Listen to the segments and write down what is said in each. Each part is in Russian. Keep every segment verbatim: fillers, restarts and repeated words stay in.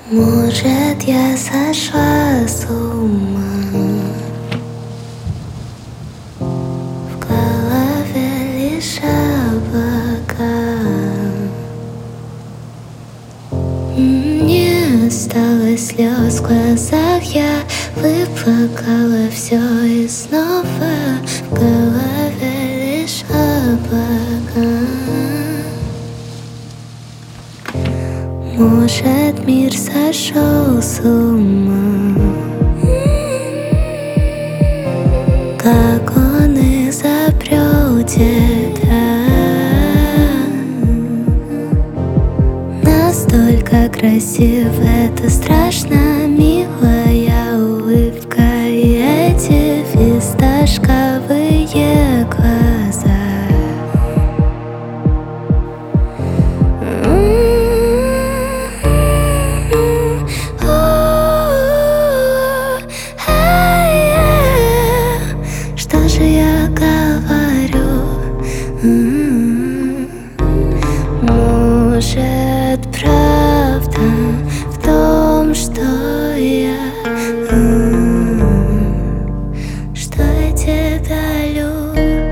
Может, я сошла с ума, в голове лишь облака. Не осталось слез в глазах, я выплакала все и снова в голове лишь облака. Может, мир сошел с ума, как он изобрел тебя. Настолько красив, это страшно милая улыбка и эти фисташковые глаза. Что же я говорю? Может, правда в том, что я, что я тебя люблю.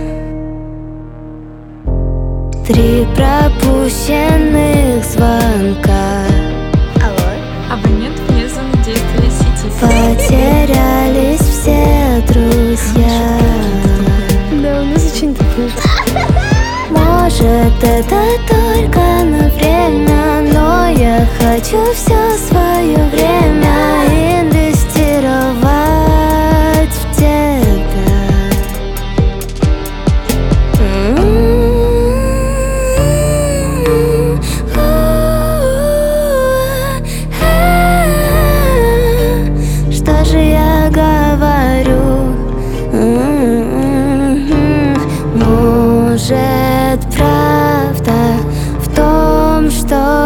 Три пропущенных звонка, Абонент вне зоны действия сети. потерялись все друзья. Да, у нас очень такое. Может, это только на время, но я хочу все свое время инвестировать в тебя. Что же я говорю? Может, правда в том, что